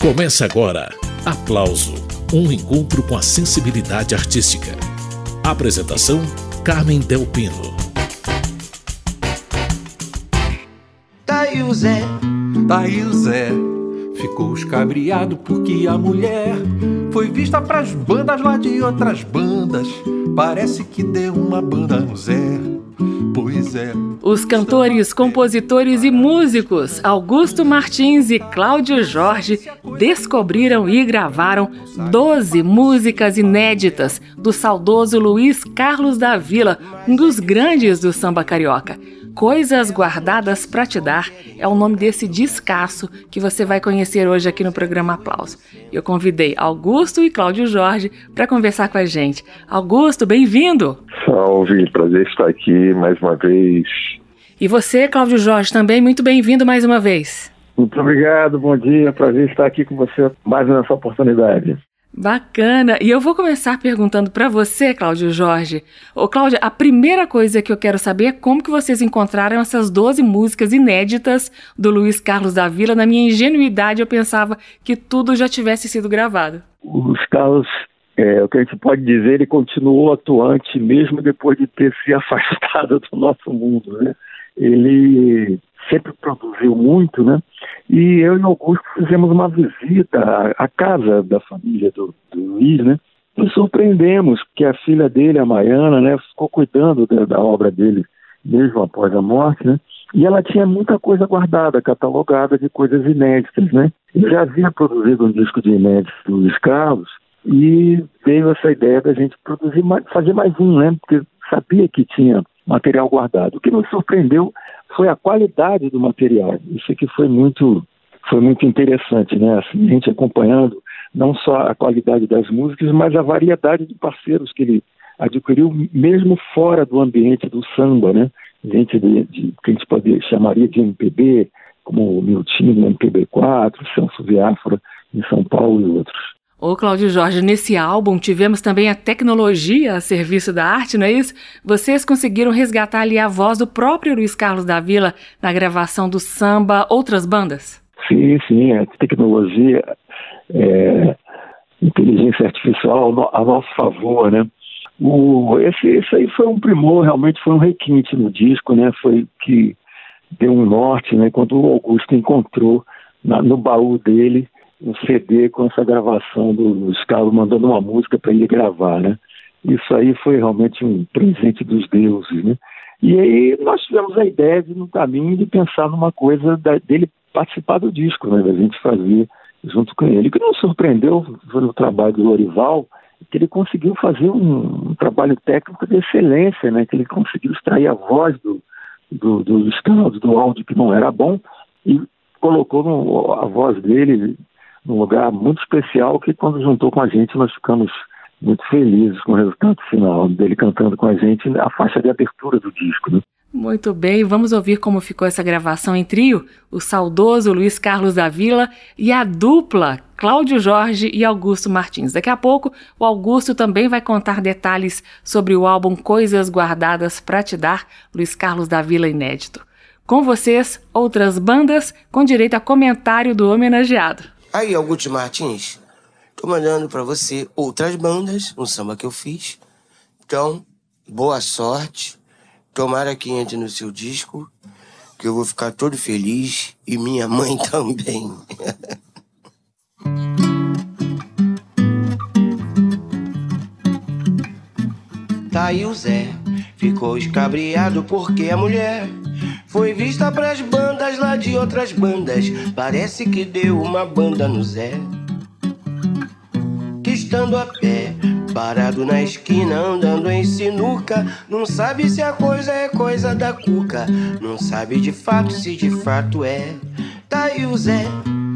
Começa agora, Aplauso, um encontro com a sensibilidade artística. Apresentação, Carmen Del Pino. Tá aí o Zé, ficou escabriado porque a mulher foi vista pras bandas lá de outras bandas. Parece que deu uma banda no Zé, pois é. Os cantores, compositores e músicos Augusto Martins e Cláudio Jorge descobriram e gravaram 12 músicas inéditas do saudoso Luiz Carlos da Vila, um dos grandes do samba carioca. Coisas Guardadas Pra Te Dar é o nome desse discaço que você vai conhecer hoje aqui no programa Aplauso. Eu convidei Augusto e Cláudio Jorge para conversar com a gente. Augusto, bem-vindo! Salve, prazer estar aqui mais uma vez. E você, Cláudio Jorge, também muito bem-vindo mais uma vez. Muito obrigado, bom dia, prazer estar aqui com você mais nessa oportunidade. Bacana! E eu vou começar perguntando para você, Cláudio Jorge. Ô, Cláudia, a primeira coisa que eu quero saber é como que vocês encontraram essas 12 músicas inéditas do Luiz Carlos da Vila. Na minha ingenuidade, eu pensava que tudo já tivesse sido gravado. O Luiz Carlos, o que a gente pode dizer, ele continuou atuante mesmo depois de ter se afastado do nosso mundo, né? Ele sempre produziu muito, né? E eu e o Augusto fizemos uma visita à casa da família do Luiz, né? Nos surpreendemos, porque a filha dele, a Maiana, né, ficou cuidando da obra dele mesmo após a morte, né? E ela tinha muita coisa guardada, catalogada de coisas inéditas, né? Ele já havia produzido um disco de inéditos do Luiz Carlos e veio essa ideia da gente produzir fazer mais um, né? Porque sabia que tinha material guardado. O que nos surpreendeu foi a qualidade do material. Isso aqui foi muito interessante, né? Assim, a gente acompanhando não só a qualidade das músicas, mas a variedade de parceiros que ele adquiriu, mesmo fora do ambiente do samba, né? Gente que a gente chamaria de MPB, como o Miltinho, MPB4, Celso Biafra em São Paulo e outros. Ô, Cláudio Jorge, nesse álbum tivemos também a tecnologia a serviço da arte, não é isso? Vocês conseguiram resgatar ali a voz do próprio Luiz Carlos da Vila na gravação do samba Outras Bandas? Sim, a tecnologia, inteligência artificial a nosso favor, né? Esse aí foi um primor, realmente foi um requinte no disco, né? Foi que deu um norte, né? Quando o Augusto encontrou no baú dele um CD com essa gravação do Luiz Carlos, mandando uma música para ele gravar, né? Isso aí foi realmente um presente dos deuses, né? E aí nós tivemos a ideia no caminho de pensar numa coisa dele participar do disco, né? Da gente fazer junto com ele. O que nos surpreendeu foi o trabalho do Lorival, que ele conseguiu fazer um trabalho técnico de excelência, né? Que ele conseguiu extrair a voz do Luiz Carlos, do áudio que não era bom, e colocou a voz dele num lugar muito especial, que quando juntou com a gente nós ficamos muito felizes com o resultado final dele cantando com a gente a faixa de abertura do disco, né? Muito bem, vamos ouvir como ficou essa gravação em trio, o saudoso Luiz Carlos da Vila e a dupla Cláudio Jorge e Augusto Martins. Daqui a pouco o Augusto também vai contar detalhes sobre o álbum Coisas Guardadas Pra Te Dar, Luiz Carlos da Vila inédito. Com vocês, Outras Bandas, com direito a comentário do homenageado. Aí, Augusto Martins, tô mandando pra você Outras Bandas, um samba que eu fiz. Então, boa sorte. Tomara que entre no seu disco, que eu vou ficar todo feliz. E minha mãe também. Tá aí o Zé, ficou escabriado porque a mulher foi vista pras bandas lá de outras bandas. Parece que deu uma banda no Zé, que estando a pé, parado na esquina, andando em sinuca, não sabe se a coisa é coisa da cuca, não sabe de fato se de fato é. Tá aí o Zé,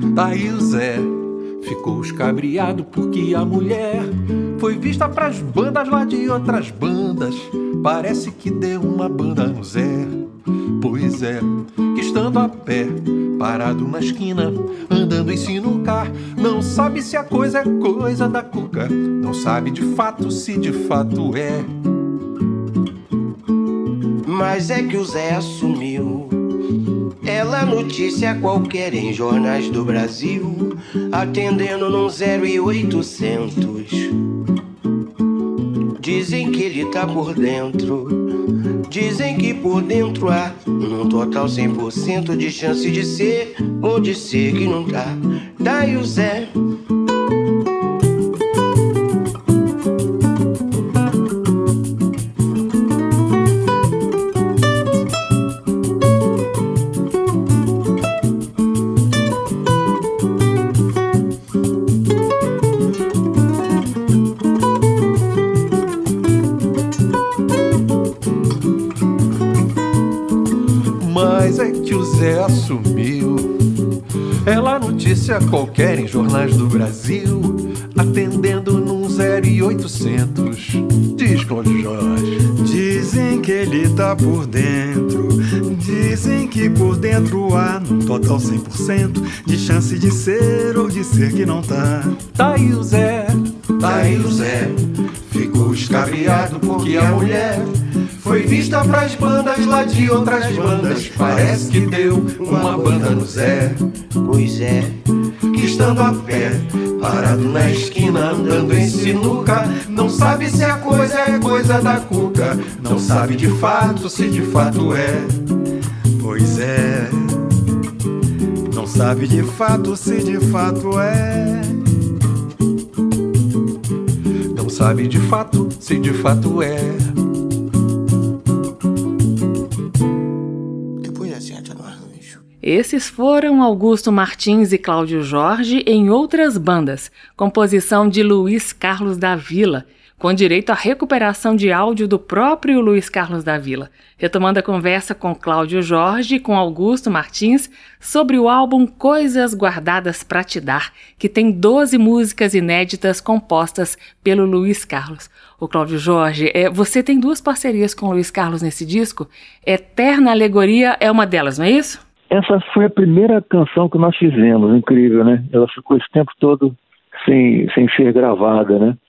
ficou escabriado porque a mulher foi vista pras bandas lá de outras bandas. Parece que deu uma banda no Zé, pois é, que estando a pé, parado na esquina, andando em sinucar, não sabe se a coisa é coisa da cuca, não sabe de fato se de fato é. Mas é que o Zé assumiu Ela notícia qualquer em jornais do Brasil, atendendo num 0800. Dizem que ele tá por dentro, dizem que por dentro há num total 100% de chance de ser ou de ser que não tá. Daí o Zé. Mas é que o Zé assumiu. Ela notícia qualquer em jornais do Brasil, atendendo num 0800. Diz Cláudio Jorge. Dizem que ele tá por dentro, dizem que por dentro há num total 100% de chance de ser ou de ser que não tá. Tá aí o Zé, ficou escabeado porque a mulher foi vista pras bandas lá de outras bandas. Parece que deu uma banda no Zé. Pois é, Que estando a pé, parado na esquina, andando em sinuca, não sabe se a coisa é coisa da cuca, não sabe de fato se de fato é. Pois é, não sabe de fato se de fato é. Não sabe de fato se de fato é. depois acerta no arranjo. Esses foram Augusto Martins e Cláudio Jorge em Outras Bandas, composição de Luiz Carlos da Vila, com direito à recuperação de áudio do próprio Luiz Carlos da Vila, retomando a conversa com Cláudio Jorge e com Augusto Martins sobre o álbum Coisas Guardadas Pra Te Dar, que tem 12 músicas inéditas compostas pelo Luiz Carlos. O Cláudio Jorge, você tem 2 parcerias com o Luiz Carlos nesse disco. Eterna Alegoria é uma delas, não é isso? Essa foi a primeira canção que nós fizemos, incrível, né? Ela ficou esse tempo todo sem ser gravada, né?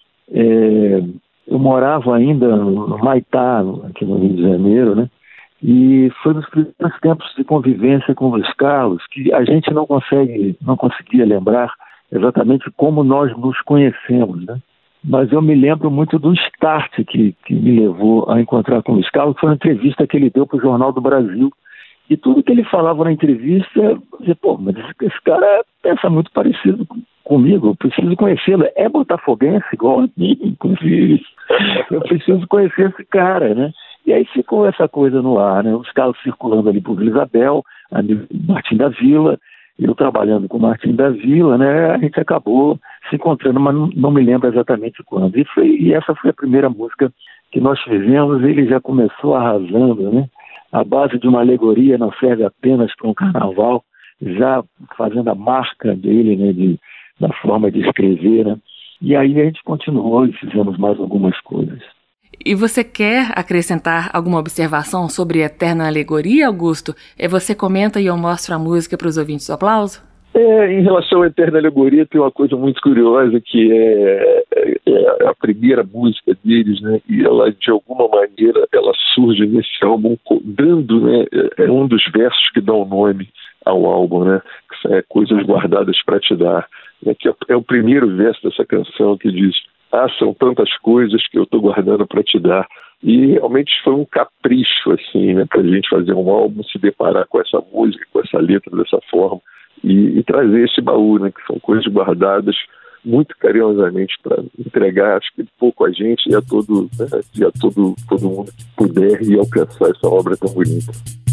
Eu morava ainda no Maitá, aqui no Rio de Janeiro, né? E foi nos primeiros tempos de convivência com o Luiz Carlos que a gente não conseguia lembrar exatamente como nós nos conhecemos, né? Mas eu me lembro muito do start que me levou a encontrar com o Luiz Carlos. Foi uma entrevista que ele deu para o Jornal do Brasil. E tudo que ele falava na entrevista, eu dizia, mas esse cara pensa muito parecido comigo, eu preciso conhecê-lo. É botafoguense igual a mim, inclusive. Eu preciso conhecer esse cara, né? E aí ficou essa coisa no ar, né? Os carros circulando ali por Vila Isabel, Martim da Vila, eu trabalhando com o Martim da Vila, né? A gente acabou se encontrando, mas não me lembro exatamente quando. E essa foi a primeira música que nós fizemos. Ele já começou arrasando, né? A base de uma alegoria não serve apenas para um carnaval, já fazendo a marca dele, né, da forma de escrever, né? E aí a gente continuou e fizemos mais algumas coisas. E você quer acrescentar alguma observação sobre Eterna Alegoria, Augusto? Você comenta e eu mostro a música para os ouvintes do Aplauso? Em relação à Eterna Alegoria, tem uma coisa muito curiosa, que é a primeira música deles, né? E ela, de alguma maneira, ela surge nesse álbum dando, né? É um dos versos que dá o nome ao álbum, né? Que é Coisas Guardadas Pra Te Dar, né? Que é o primeiro verso dessa canção, que diz: são tantas coisas que eu tô guardando pra te dar. E realmente foi um capricho, assim, né? Pra gente fazer um álbum, se deparar com essa música, com essa letra dessa forma. E trazer esse baú, né, que são coisas guardadas muito carinhosamente para entregar, acho que pouco a gente e a todo mundo que puder e alcançar essa obra tão bonita.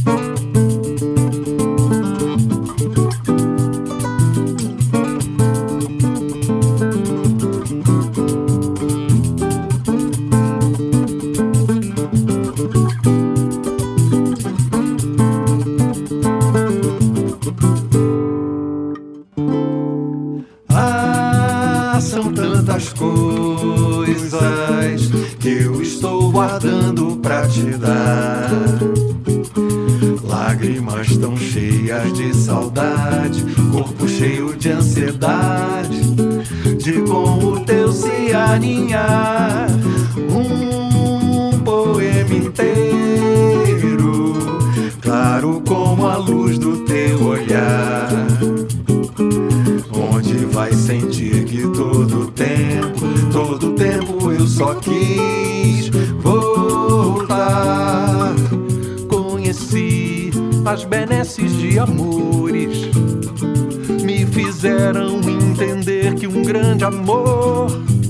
São tantas coisas que eu estou guardando pra te dar. Lágrimas tão cheias de saudade, corpo cheio de ansiedade, de com o teu se aninhar. Um poema inteiro, claro como a luz do teu olhar, onde vai sentir que todo tempo eu só quis voltar. Conheci as benesses de amores, me fizeram entender que um grande amor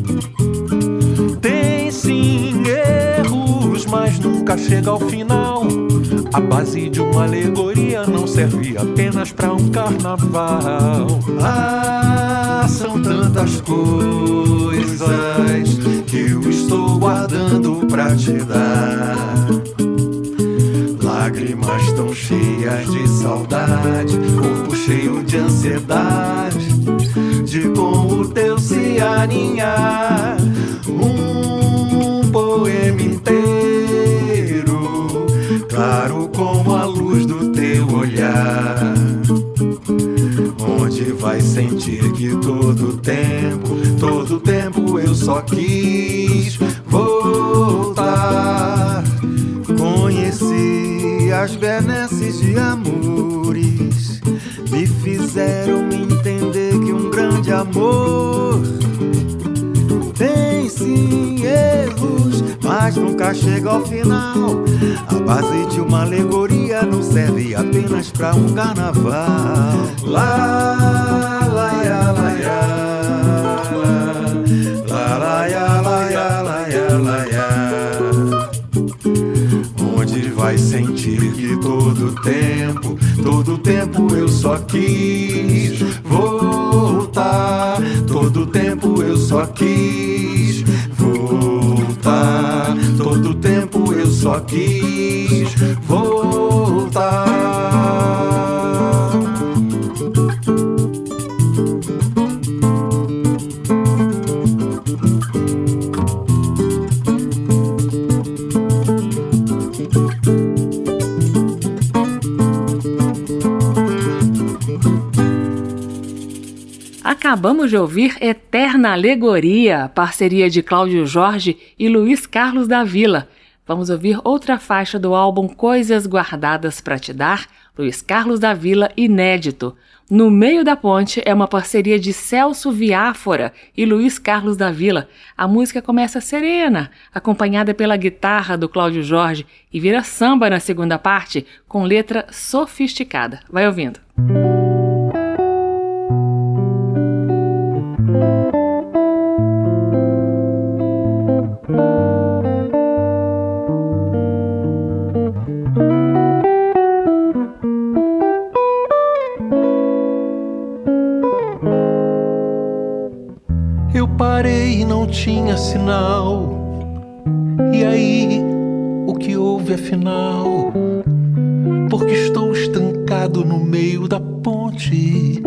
tem sim erros, mas nunca chega ao final. A base de uma alegoria não serve apenas para um carnaval. Ah, são tantas coisas que eu estou guardando pra te dar. Lágrimas tão cheias de saudade, corpo cheio de ansiedade, de com o teu se aninhar. Um poema inteiro, claro como a luz do teu olhar, onde vai sentir que todo tempo eu só quis voltar. Conheci as benesses de amores, me fizeram entender que um grande amor tem sim erros, mas nunca chega ao final. A base de uma alegoria não serve apenas pra um carnaval. Lá, lá, ya, lá, ya, lá, lá, ya, lá, ya, lá, ya, lá, ya. Onde vai sentir que todo tempo eu só quis voltar. Todo tempo eu só quis voltar. Todo tempo eu só quis voltar. Acabamos de ouvir Eterna Alegoria, parceria de Cláudio Jorge e Luiz Carlos da Vila. Vamos ouvir outra faixa do álbum Coisas Guardadas Pra Te Dar, Luiz Carlos da Vila, inédito. No Meio da Ponte é uma parceria de Celso Viáfora e Luiz Carlos da Vila. A música começa serena, acompanhada pela guitarra do Cláudio Jorge, e vira samba na segunda parte, com letra sofisticada. Vai ouvindo. Eu parei e não tinha sinal. E aí, o que houve afinal? Porque estou estancado no meio da ponte.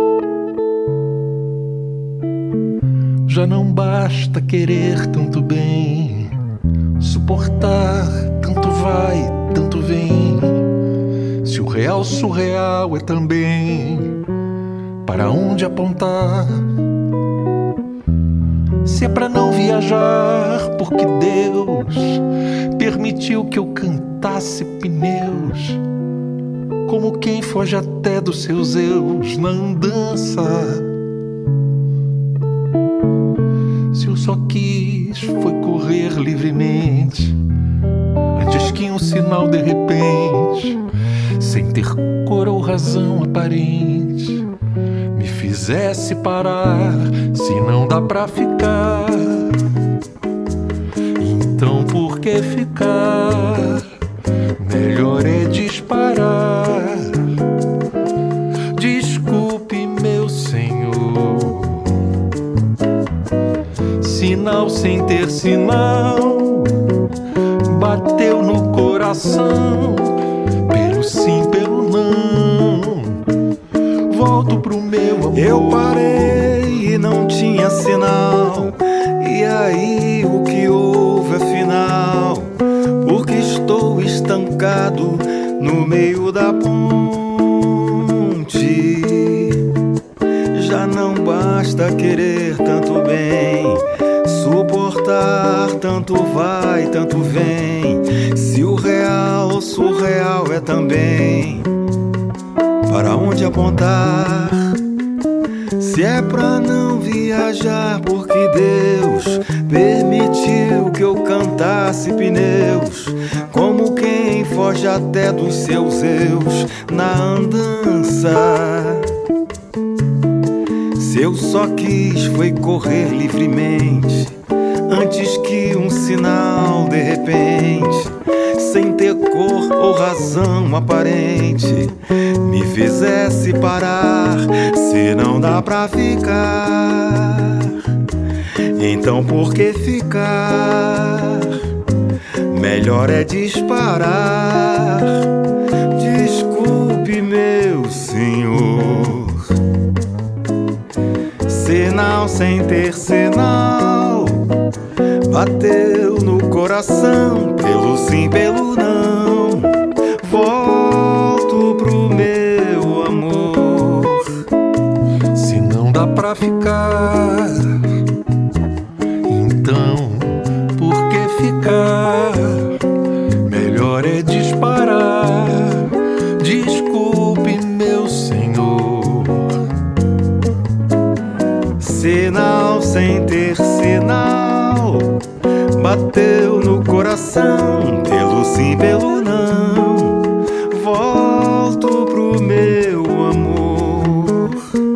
Já não basta querer tanto bem, suportar tanto vai, tanto vem. Se o real surreal é também, para onde apontar? Se é pra não viajar, porque Deus permitiu que eu cantasse pneus, como quem foge até dos seus eus na andança. Se eu só quis foi correr livremente, antes que um sinal de repente, sem ter cor ou razão aparente, me fizesse parar. Se não dá pra ficar, então por que ficar? Melhor é disparar. Desculpe, meu senhor, sinal sem ter sinal, bateu no coração, pelo sim, pelo não. Volto pro meu amor. Eu parei e não tinha sinal. E aí, o que houve afinal? Porque estou estancado no meio da ponte. Já não basta querer tanto bem, suportar tanto vai, tanto vem. Se o real, surreal é também. Para onde apontar? Se é pra não viajar, porque Deus permitiu que eu cantasse pneus, como quem foge até dos seus eus na andança. Se eu só quis foi correr livremente, antes que um sinal de repente, sem ter cor ou razão aparente, me fizesse parar. Se não dá pra ficar, então por que ficar? Melhor é disparar. Desculpe, meu senhor. Sinal sem ter sinal, bateu no coração, pelo sim, pelo não. Volto pro meu amor. Se não dá pra ficar, então por que ficar? Melhor é disparar. Desculpe, meu senhor. Sinal sem ter sinal, bateu no coração, pelo sim, pelo não. Volto pro meu amor.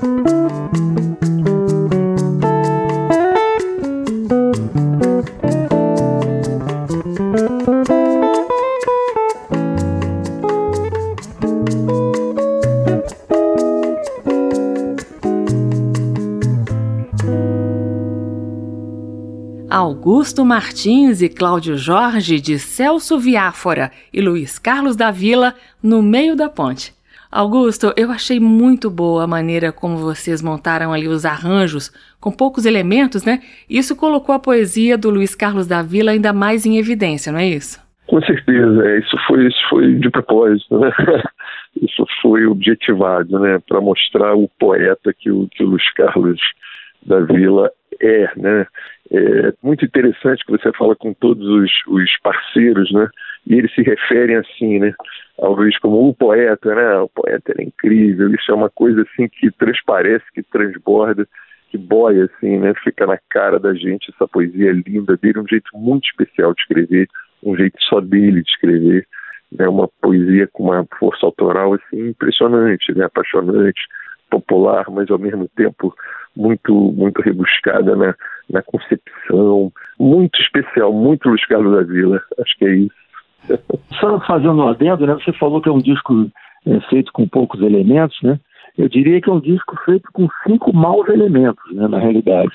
Augusto Martins e Cláudio Jorge, de Celso Viáfora e Luiz Carlos da Vila, No Meio da Ponte. Augusto, eu achei muito boa a maneira como vocês montaram ali os arranjos, com poucos elementos, né? Isso colocou a poesia do Luiz Carlos da Vila ainda mais em evidência, não é isso? Com certeza, isso foi de propósito, né? Isso foi objetivado, né? Para mostrar o poeta que o Luiz Carlos da Vila é, né? É muito interessante que você fala com todos os parceiros, né? E eles se referem assim, né? Ao Luiz como o poeta, né? O poeta era incrível. Isso é uma coisa assim que transparece, que transborda, que boia assim, né? Fica na cara da gente essa poesia linda dele, um jeito muito especial de escrever, um jeito só dele de escrever, né? Uma poesia com uma força autoral assim impressionante, né? Apaixonante, popular, mas ao mesmo tempo muito rebuscada na concepção, muito especial, muito Luiz Carlos da Vila. Acho que é isso. Só fazendo um adendo, né? Você falou que é um disco feito com poucos elementos, né? Eu diria que é um disco feito com 5 maus elementos, né? Na realidade.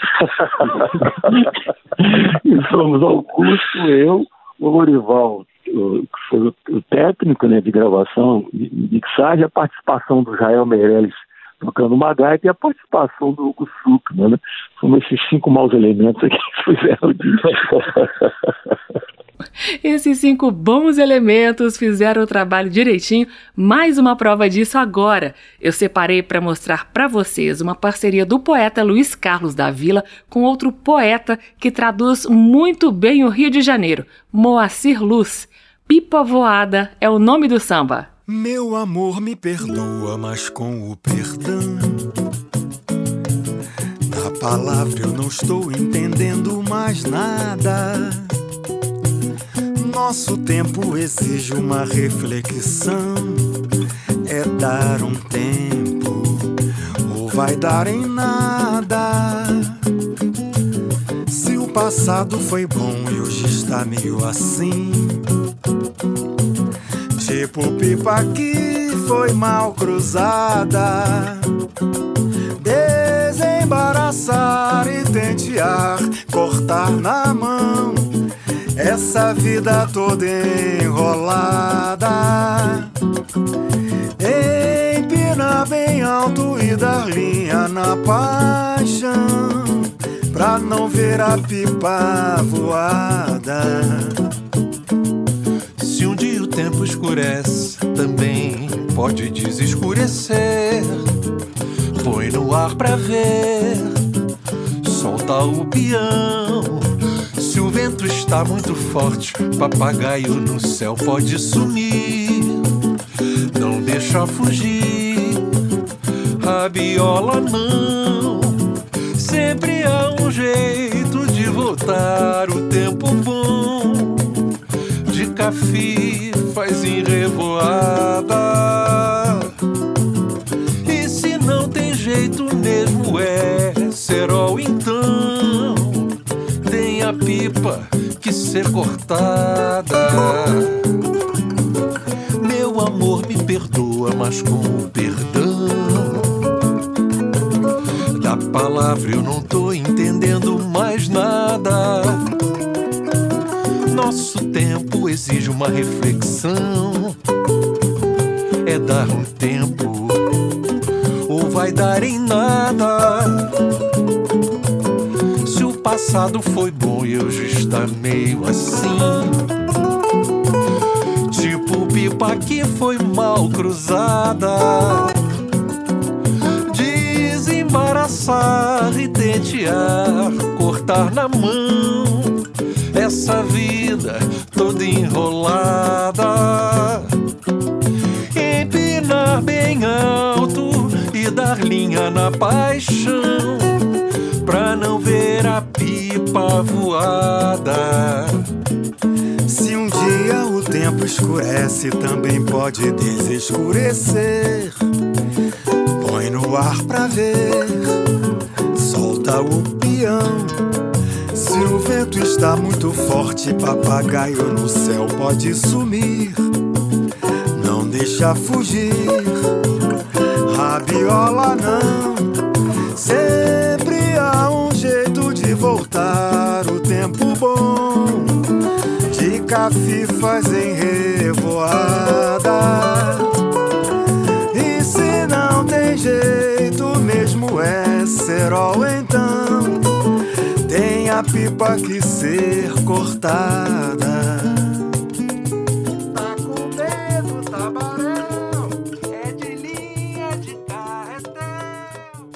E somos Augusto, eu, o Lorival, que foi o técnico, né, de gravação e mixagem, a participação do Jael Meirelles tocando uma gaita e a participação do Hugo Suckman, né? São esses 5 maus elementos aqui que fizeram o disco. Esses 5 bons elementos fizeram o trabalho direitinho. Mais uma prova disso agora. Eu separei para mostrar para vocês uma parceria do poeta Luiz Carlos da Vila com outro poeta que traduz muito bem o Rio de Janeiro, Moacir Luz. Pipa Voada é o nome do samba. Meu amor, me perdoa, mas com o perdão da palavra eu não estou entendendo mais nada. Nosso tempo exige uma reflexão. É dar um tempo ou vai dar em nada. Se o passado foi bom e hoje está meio assim, tipo pipa que foi mal cruzada. Desembaraçar e tentear, cortar na mão essa vida toda enrolada. Empinar bem alto e dar linha na paixão, pra não ver a pipa voada. Se um dia o tempo escurece, também pode desescurecer. Põe no ar pra ver, solta o peão. Se o vento está muito forte, papagaio no céu pode sumir. Não deixa fugir, rabiola não. Sempre há um jeito de voltar o tempo bom. De café faz em revoada. E se não tem jeito mesmo é cerol, então tem a pipa que ser cortada. Meu amor, me perdoa, mas com o perdão da palavra eu não tô entendendo mais nada. Nosso tempo exige uma reflexão. É dar um tempo ou vai dar em nada. Se o passado foi bom e hoje está meio assim, tipo pipa que foi mal cruzada. Desembaraçar e tentear, cortar na mão essa vida toda enrolada. Empinar bem alto e dar linha na paixão, pra não ver a pipa voada. Se um dia o tempo escurece, também pode desescurecer. Põe no ar pra ver, solta o peão. Se o vento está muito forte, papagaio no céu pode sumir. Não deixa fugir, rabiola não. Sempre há um jeito de voltar o tempo bom. De café fazem revoada. E se não tem jeito mesmo é cerol, então tem a pipa que ser cortada. Tá com medo, tabarão, é de linha de carretel.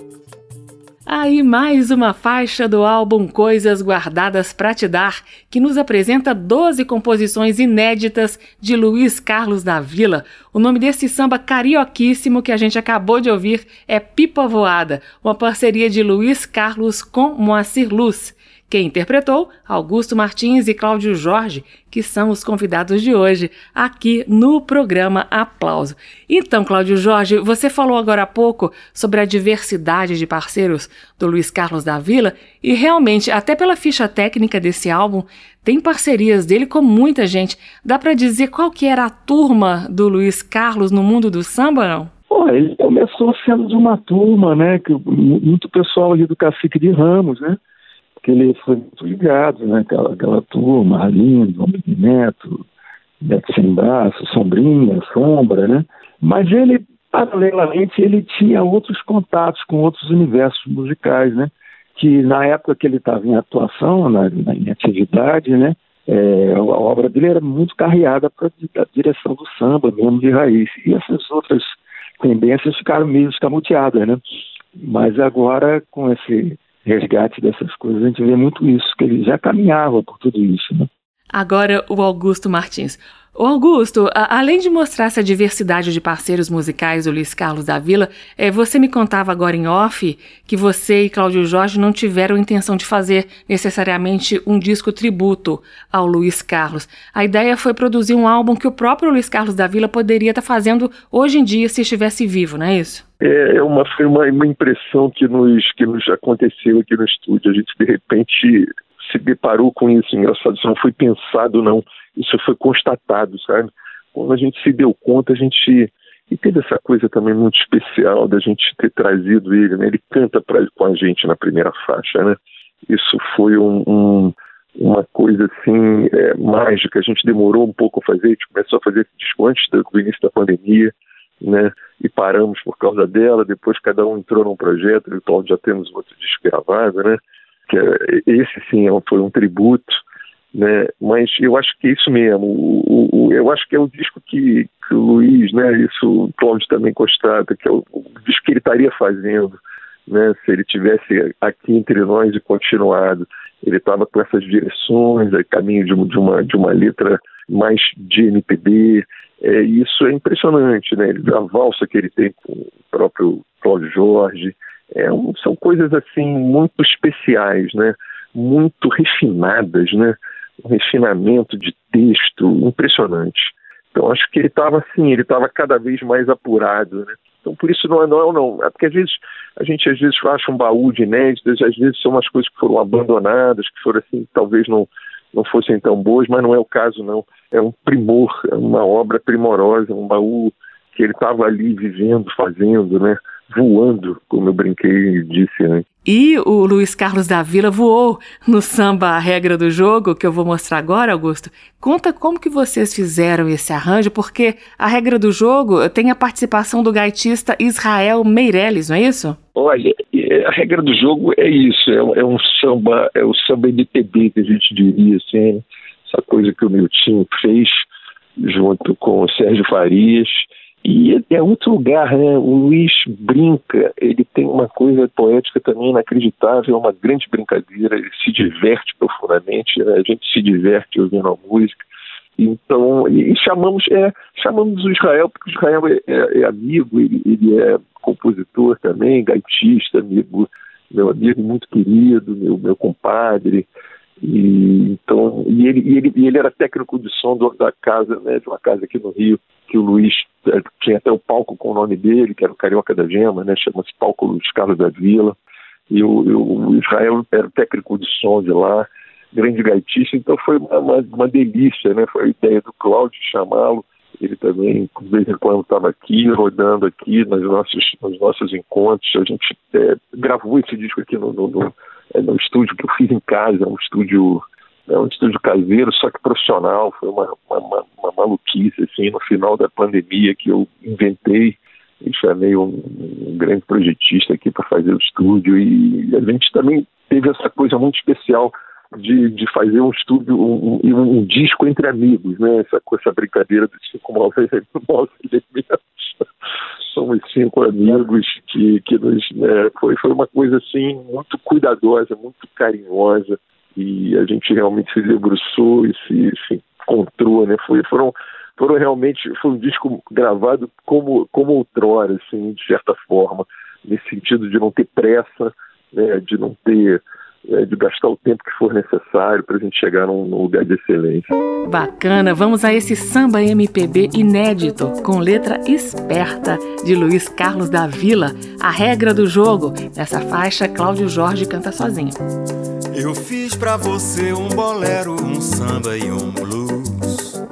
Aí mais uma faixa do álbum Coisas Guardadas Pra Te Dar, que nos apresenta 12 composições inéditas de Luiz Carlos da Vila. O nome desse samba carioquíssimo que a gente acabou de ouvir é Pipa Voada, uma parceria de Luiz Carlos com Moacir Luz. Quem interpretou? Augusto Martins e Cláudio Jorge, que são os convidados de hoje, aqui no programa Aplauso. Então, Cláudio Jorge, você falou agora há pouco sobre a diversidade de parceiros do Luiz Carlos da Vila, e realmente, até pela ficha técnica desse álbum, tem parcerias dele com muita gente. Dá para dizer qual que era a turma do Luiz Carlos no mundo do samba, não? Ele começou sendo de uma turma, né, que muito pessoal ali do Cacique de Ramos, né? Que ele foi muito ligado, né? Aquela turma, Arlindo, Homem de Neto, Beto Sem Braço, Sombrinha, Sombra, né? Mas ele, paralelamente, ele tinha outros contatos com outros universos musicais, né? Que na época que ele estava em atuação, em atividade, né? A obra dele era muito carreada para a direção do samba, mesmo de raiz. E essas outras tendências ficaram meio escamoteadas, né? Mas agora, com esse resgate dessas coisas, a gente vê muito isso, que ele já caminhava por tudo isso, né? Agora o Augusto Martins. O Augusto, além de mostrar essa diversidade de parceiros musicais do Luiz Carlos da Vila, você me contava agora em off que você e Cláudio Jorge não tiveram intenção de fazer necessariamente um disco tributo ao Luiz Carlos. A ideia foi produzir um álbum que o próprio Luiz Carlos da Vila poderia estar fazendo hoje em dia se estivesse vivo, não é isso? Foi uma impressão que nos aconteceu aqui no estúdio. A gente, de repente, se deparou com isso. Engraçado, isso não foi pensado, não. Isso foi constatado, sabe? Quando a gente se deu conta, e teve essa coisa também muito especial da gente ter trazido ele, né? Ele canta com a gente na primeira faixa, né? Isso foi uma coisa, assim, mágica. A gente demorou um pouco a fazer, a gente começou a fazer esse disco antes do início da pandemia, né? E paramos por causa dela. Depois cada um entrou num projeto, e o Cláudio já temos outro disco gravado, né? Que esse, sim, foi um tributo, né? Mas eu acho que é isso mesmo. Eu acho que é o disco que o Luiz, né? Isso o Cláudio também constata, que é o disco que ele estaria fazendo, né? Se ele tivesse aqui entre nós e continuado, ele estava com essas direções, aí caminho de uma letra mais de MPB. Isso é impressionante, né? A valsa que ele tem com o próprio Cláudio Jorge, são coisas assim muito especiais, né? Muito refinadas, né? Um refinamento de texto impressionante. Então acho que ele estava cada vez mais apurado, né? Então por isso não. É porque às vezes a gente acha um baú de inéditas, às vezes são umas coisas que foram abandonadas, que foram assim, talvez não fossem tão boas, mas não é o caso não. É um primor, é uma obra primorosa, um baú que ele estava ali vivendo, fazendo, né? Voando, como eu brinquei e disse antes. E o Luiz Carlos da Vila voou no samba A Regra do Jogo, que eu vou mostrar agora, Augusto. Conta como que vocês fizeram esse arranjo, porque A Regra do Jogo tem a participação do gaitista Israel Meirelles, não é isso? Olha, A Regra do Jogo é isso, é um samba, é o samba MPB que a gente diria, assim, essa coisa que o Miltinho fez junto com o Sérgio Farias. E é outro lugar, né? O Luiz brinca, ele tem uma coisa poética também inacreditável, é uma grande brincadeira, ele se diverte profundamente, né? A gente se diverte ouvindo a música. Então, e chamamos o Israel, porque o Israel é amigo, ele é compositor também, gaitista, meu amigo muito querido, meu compadre. E ele era técnico de som da casa, né, de uma casa aqui no Rio, que o Luiz tinha até o palco com o nome dele, que era o Carioca da Gema, né, chama-se Palco Luiz Carlos da Vila, e o Israel era técnico de som de lá, grande gaitista, então foi uma delícia, né, foi a ideia do Cláudio chamá-lo, ele também, de vez em quando, estava aqui, rodando aqui nos nossos encontros, a gente gravou esse disco aqui no estúdio que eu fiz em casa, um estúdio caseiro, só que profissional. Foi uma maluquice, assim, no final da pandemia que eu inventei e chamei um grande projetista aqui para fazer o estúdio, e a gente também teve essa coisa muito especial de fazer um estúdio, um disco entre amigos, né? Essa brincadeira dos 5 maus elementos. Somos 5 amigos que nos, né, foi uma coisa assim muito cuidadosa, muito carinhosa, e a gente realmente se debruçou e se encontrou, né? Foram realmente, foi um disco gravado como outrora, assim, de certa forma, nesse sentido de não ter pressa, né, de não ter de gastar o tempo que for necessário para a gente chegar num lugar de excelência. Bacana, vamos a esse samba MPB inédito, com letra esperta, de Luiz Carlos da Vila, A Regra do Jogo. Nessa faixa, Cláudio Jorge canta sozinho. Eu fiz pra você um bolero, um samba e um blues.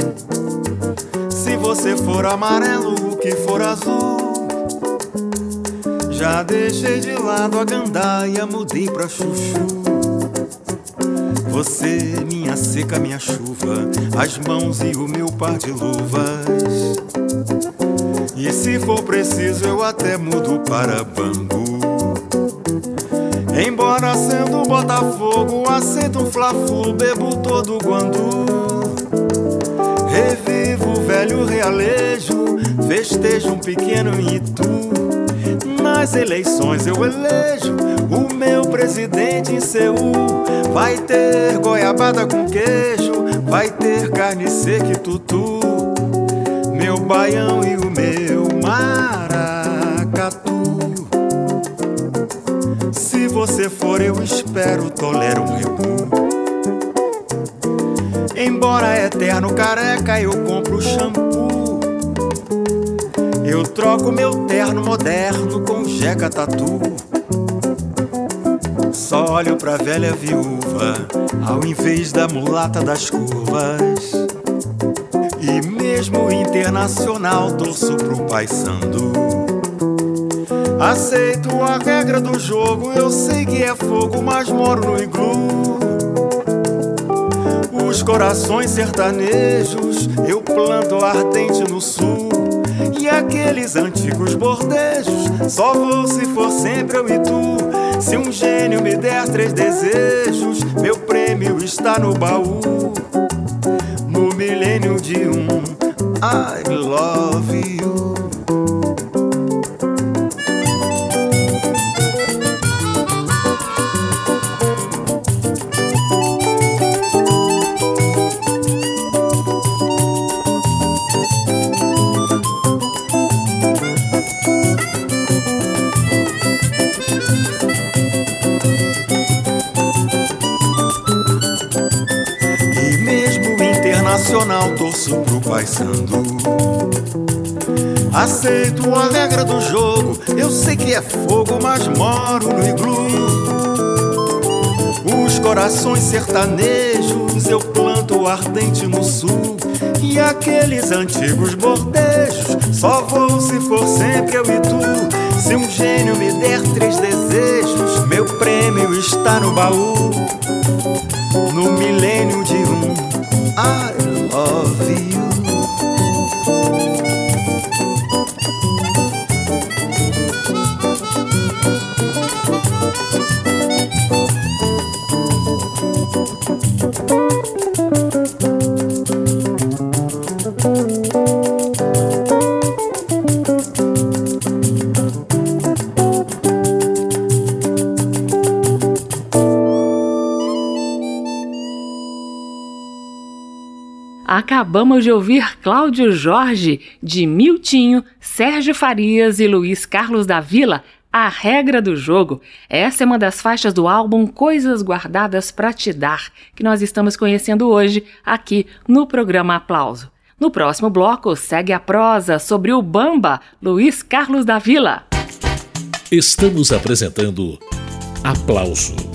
Se você for amarelo, o que for azul. Já deixei de lado a gandaia, mudei pra chuchu. Você, minha seca, minha chuva, as mãos e o meu par de luvas. E se for preciso eu até mudo para Bangu. Embora sendo Botafogo, aceito um fla-flu, bebo todo o Guandu. Revivo o velho realejo, festejo um pequeno Itu. Nas eleições eu elejo o meu presidente em Seul. Vai ter goiabada com queijo, vai ter carne seca e tutu. Meu baião e o meu maracatu. Se você for eu espero, tolero um rebu. Embora eterno careca eu compro shampoo. Eu troco meu terno moderno com jeca tatu. Só olho pra velha viúva ao invés da mulata das curvas. E mesmo internacional torço pro Paysandu. Aceito a regra do jogo, eu sei que é fogo, mas moro no iglu. Os corações sertanejos eu planto ardente no sul. E aqueles antigos bordejos só vou se for sempre eu e tu. Se um gênio me der 3 desejos, meu prêmio está no baú. No milênio de I love you. Nacional, torço pro Paysandu. Aceito a regra do jogo, eu sei que é fogo, mas moro no iglu. Os corações sertanejos eu planto ardente no sul. E aqueles antigos bordejos só vou se for sempre eu e tu. Se um gênio me der 3 desejos, meu prêmio está no baú. No milênio de I love you. Acabamos de ouvir Cláudio Jorge, de Miltinho, Sérgio Farias e Luiz Carlos da Vila, A Regra do Jogo. Essa é uma das faixas do álbum Coisas Guardadas Pra Te Dar, que nós estamos conhecendo hoje aqui no programa Aplauso. No próximo bloco, segue a prosa sobre o Bamba, Luiz Carlos da Vila. Estamos apresentando Aplauso.